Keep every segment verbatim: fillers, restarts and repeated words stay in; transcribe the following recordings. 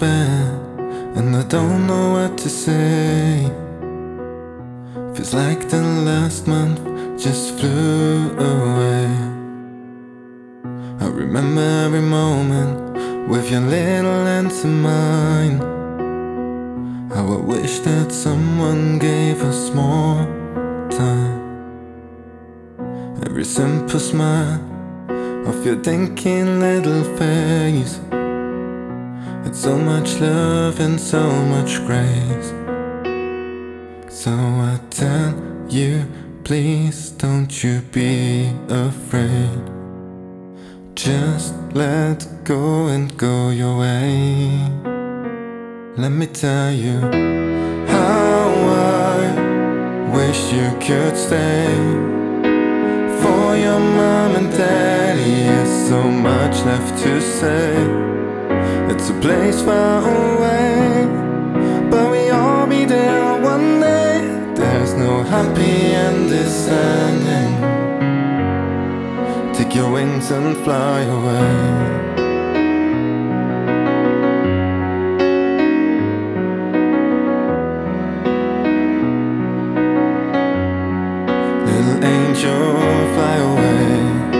bad, and I don't know what to say. Feels like the last month just flew away. I remember every moment with your little hands in mine. How I wish that someone gave us more time. Every simple smile of your thinking little face, it's so much love and so much grace. So I tell you, please don't you be afraid. Just let go and go your way. Let me tell you how I wish you could stay. For your mom and daddy, there's so much left to say. It's a place far away, but we all be there one day. There's no happy end this ending. Take your wings and fly away. Angel, fly away.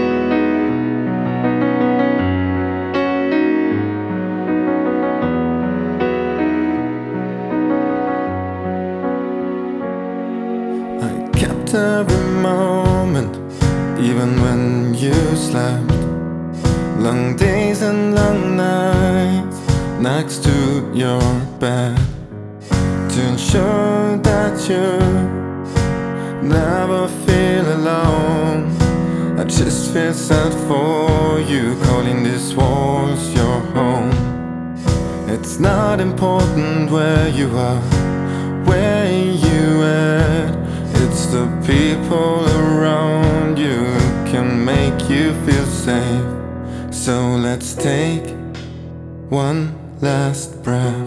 I kept every moment, even when you slept. Long days and long nights next to your bed, to ensure that you never feel alone. I just feel sad for you, calling this walls your home. It's not important where you are, where you at. It's the people around you who can make you feel safe. So let's take one last breath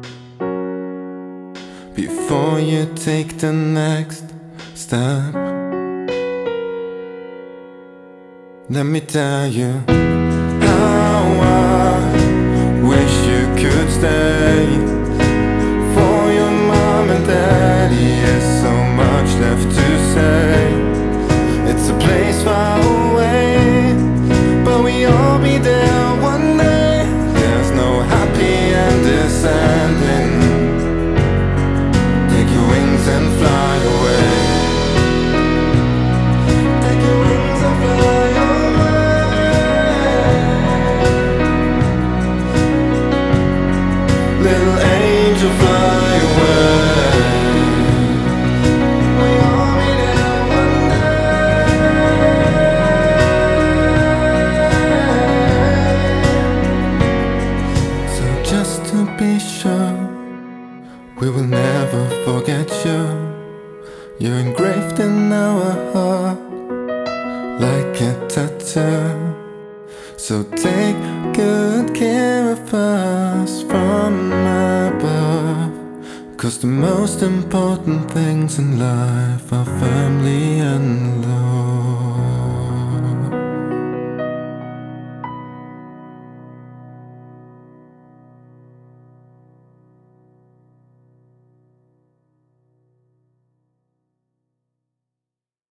before you take the next step. Let me tell you how I wish you could stay. For your mom and daddy, there's so much left to say. It's a place far away, but we all be there one day. There's no happy end this ending. Take your wings and fly away. Little angel, fly away. We all be there one day. So just to be sure, we will never forget you. You're engraved in our heart like a tattoo. So take good care of us from above, 'cause the most important things in life are family and love.